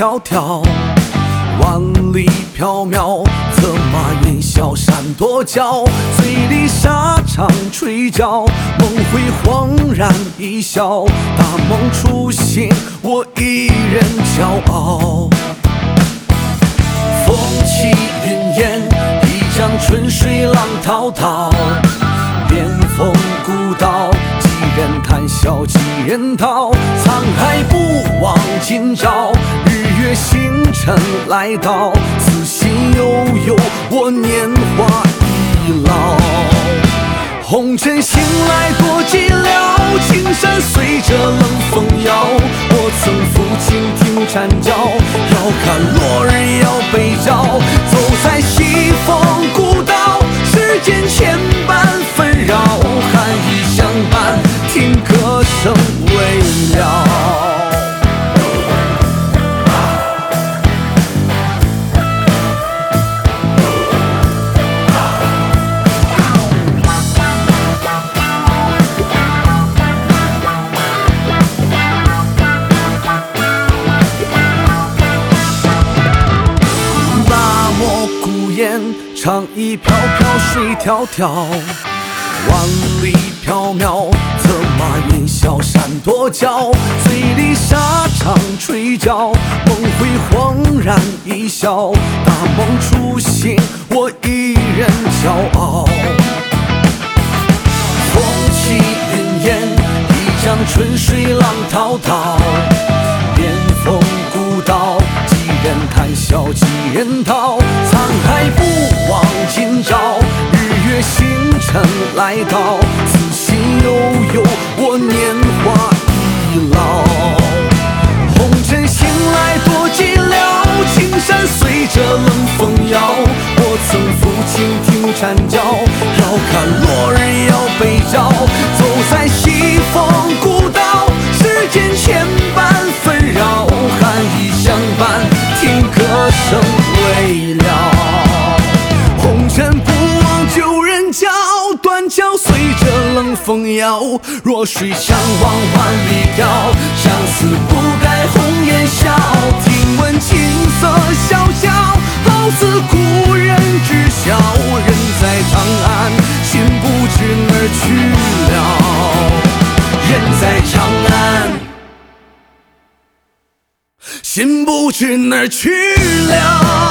迢迢，万里飘渺，策马烟消闪躲脚，醉里沙场吹角，梦回恍然一笑，大梦初醒，我一人骄傲。风起云烟，一江春水浪滔滔，边风古道，几人谈笑几人逃，沧海不忘今朝，日月星辰来到，此心悠悠，我年华已老。红尘醒来多寂寥，青山随着冷风摇，我曾抚琴听蝉叫，遥看落日遥北照，走在西风古道，世间千般纷扰，寒意相伴，听歌声未了。长衣飘飘水迢迢，万里缥缈，策马烟消闪躲脚，醉里沙场吹角，梦回恍然一笑，大梦初醒，我一人骄傲。风起云烟，一江春水浪滔滔，边风古道，几人谈笑几人逃，沧海不忘今朝，日月星辰来到，此心悠悠，我年华已老。红尘醒来多寂寥，青山随着冷风摇，我曾抚琴听蝉叫，遥看落日遥北照，走在西风古道，世间千般纷扰，寒意相伴，听歌声未了。红尘不忘旧人教，断桥随着冷风摇，弱水相望万里飘，相思不改红颜笑，听闻青色萧萧，好似故人知晓，人在长安，心不知哪儿去了，人在长安，心不知哪儿去了。